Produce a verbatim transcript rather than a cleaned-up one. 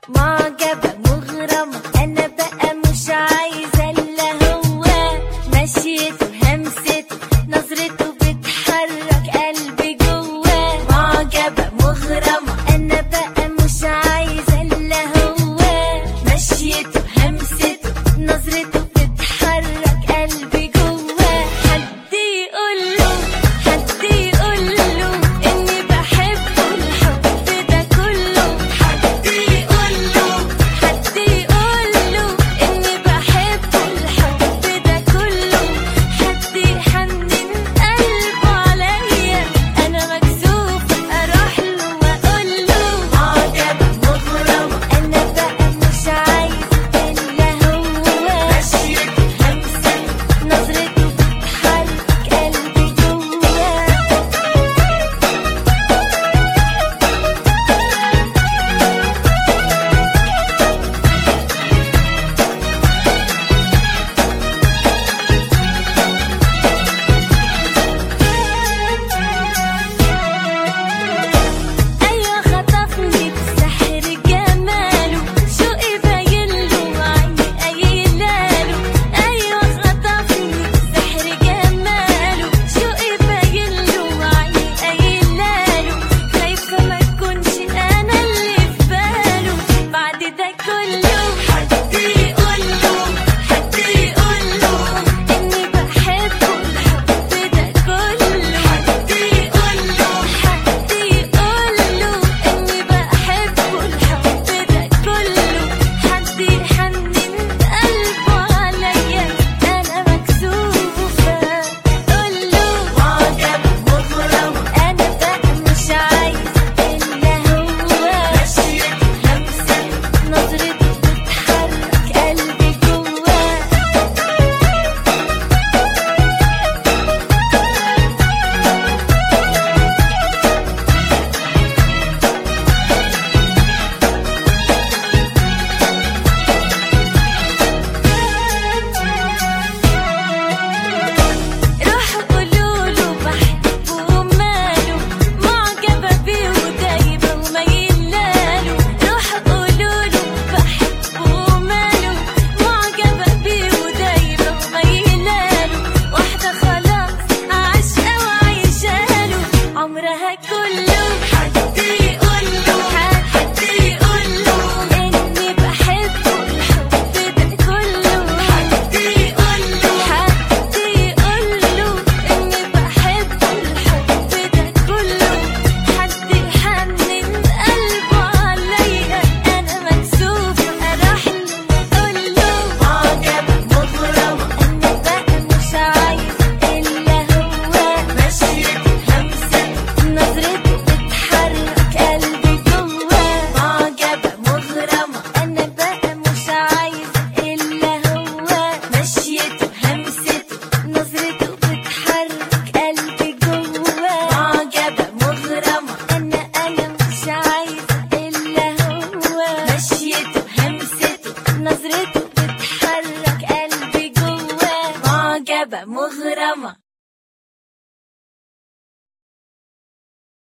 معجبة مغرمة، أنا بقى مش عايزة إلا هو. مشيته همسته نظرته بتحرك قلبي جواه. معجبة مغرمة، أنا بقى مش عايزة إلا هو. مشيته همسته نظرته بتحرك قلبي جواه. حد يقوله حد يقوله إني بحبه الحب ده كله. حد يقوله حد يقوله إني بحبه الحب ده كله. حد يحنن قلبه عليا، أنا مكسوفة أروح له وأقوله. معجبة مغرمة، أنا بقى مش عايزة إلا هو. مشيته همسة نظرته بتحرك قلبي جواه. أيوة خطفني بسحر جماله، شوقي باينله وعيني قايلاله. أيوة خطفني بسحر جماله، شوقي باينله وعيني قايلاله. خايفة ما تكونش أنا اللي في باله بعد ده كله. حد يقوله حد يقوله إني بحبه الحب ده كله. حد يقوله حد يقوله إني بحبه الحب ده كله. حد يحنن قلبه عليا، أنا مكسوفة أقوله. معجبة مغرمة، أنا بقى مش عايزة إلا هو. مشيته همسة نظرته بتحرك قلبي جواه. روحوا قولوله بحبه وماله، معجبة بيه ودايبة وميلاله. روحوا قولوله بحبه وماله، معجبة بيه ودايبة وميلاله. واحدة خلاص عاشقة وعايشاله عمرها كله. حد يقوله حد يقوله إني بحبه الحب ده كله. حد يقوله حد يقوله إني بحبه الحب ده كله. حد يحنن قلبه عليا، أنا مكسوفة أروح له وأقوله. معجبة مغرمة، أنا بقى مش عايزة إلا هو. مشيته همسة نظرته بتحرك قلبي جواه. معجبة مغرمة، أنا بقى مش عايزة إلا هو. مشيته همسته نظرته بتحرك قلبي جواه. معجبة مغرمة، أنا أنا مش عايزة إلا هو. مشيته همسته نظرته بتحرك قلبي جواه. معجبة مغرمة.